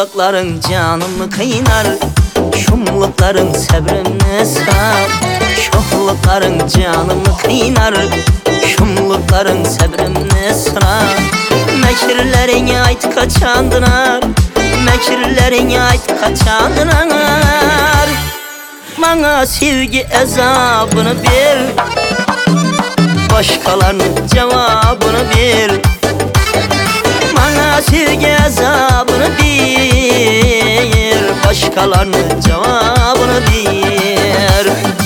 Şumlukların canımı kıynar, şumlukların sabrımı sar. Şumlukların canımı kıynar, şumlukların sabrımı sar. Mekirlerini ait kaçandılar, mekirlerini ait kaçandılar. Bana sevgi azabını ver, başkalarının cevabını ver. Bana sevgi azabını ver, başkalarının cevabını ver.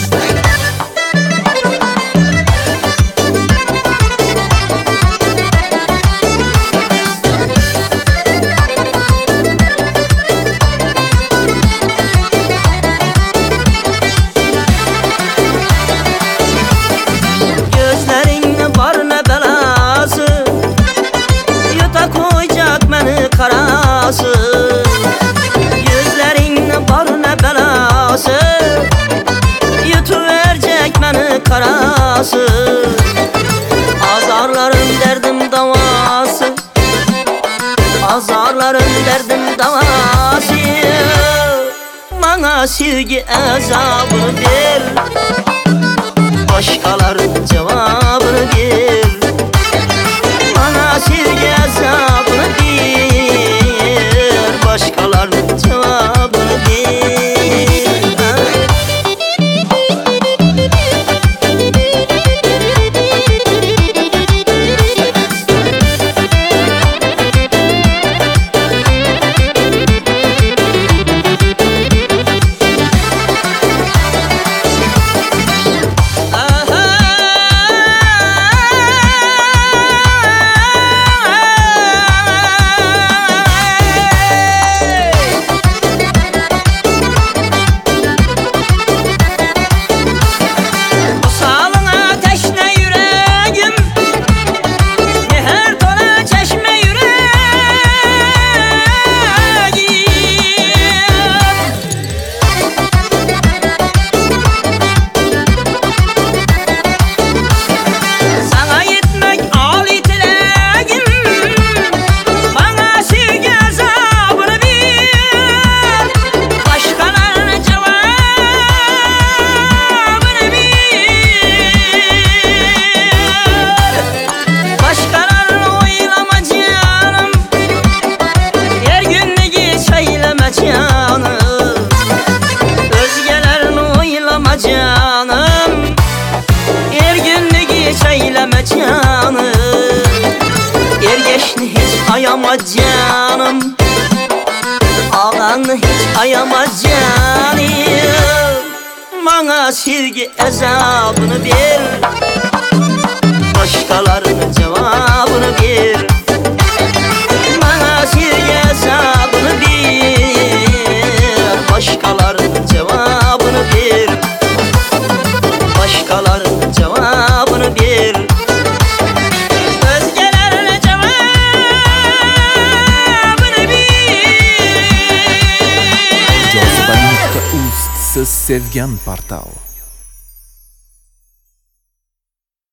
Karası, yüzlerin var ne belası, yutuverecek beni karası. Azarların derdim davası, azarların derdim davası. Bana sevgi azabını ver, başkalarının cevabını ver. Bana sevgi azabını ver, başkalarının cevabını ver. Ayama canım, ağanı hiç ayama canım. Bana sevgi azabını ver, başkalarının cevabını ver. Bana sevgi azabını ver, başkalarının cevabını ver. Başkalarının cevabını ver. Sevgen Portal.